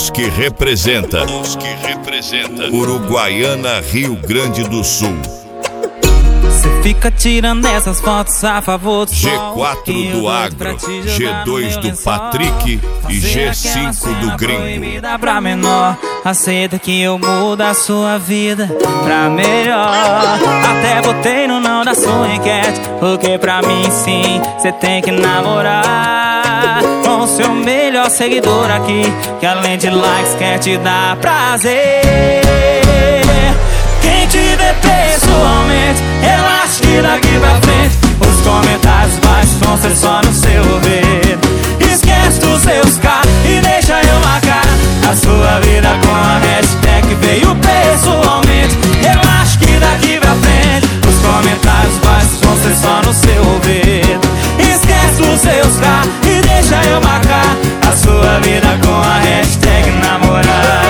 Luz que representa Uruguaiana, Rio Grande do Sul. Cê fica tirando essas fotos a favor do G4 do Agro, G2 do Patrick e G5 do Gringo. Pra menor, aceita que eu mudo a sua vida pra melhor. Até botei no não da sua enquete, porque pra mim sim, cê tem que namorar com o seu melhor seguidor aqui, que além de likes quer te dar prazer. Quem te vê pessoalmente, relaxa que daqui pra frente os comentários baixos vão ser só no seu ouvido. Esquece dos seus K e deixa eu marcar a sua vida com a hashtag veio pessoalmente. Relaxa que daqui pra frente os comentários baixos vão ser só no seu ouvido. Esquece dos seus K e deixa eu marcar a sua vida com a hashtag namorada.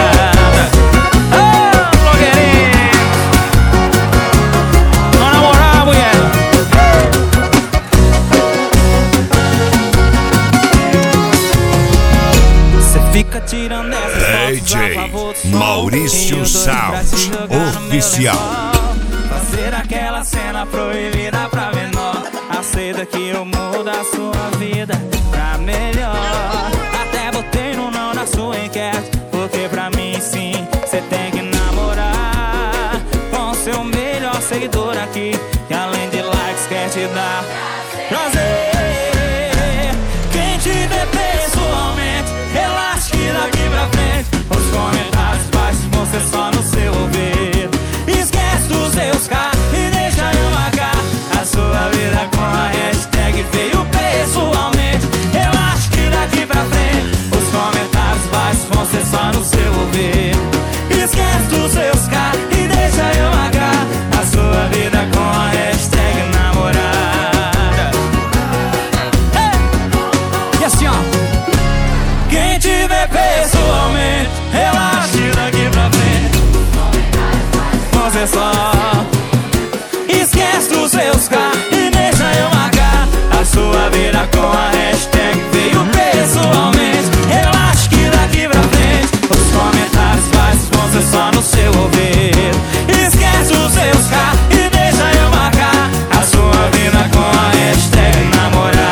DJ Maurício Sound Oficial. Fazer aquela cena proibida pra menor. Aceita que eu mudo a sua vida pra melhor. Até botei no não na sua enquete, porque pra mim sim, cê tem que namorar com seu melhor seguidor aqui, que além de likes quer te dar prazer. Quem te vê pessoalmente, relaxa que daqui pra frente os comentários baixos vão ser só no seu ouvido. Esquece dos seus K e deixa eu marcar a sua vida com a hashtag veio pessoalmente. Relaxa que daqui pra frente os comentários baixos vão ser só no seu ouvido. Esquece dos seus K e deixa eu marcar a sua vida com a hashtag namorada. E assim ó, quem te vê pessoalmente, relaxa daqui pra frente você só esquece dos seus K e deixa eu marcar a sua vida com a hashtag veio pessoalmente. Relaxa que daqui pra frente os comentários baixos vão ser só no seu ouvido. Esquece os seus K e deixa eu marcar a sua vida com a hashtag namorada.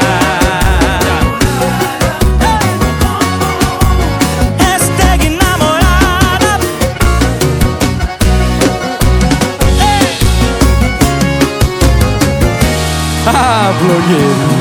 Ah, blogueiro.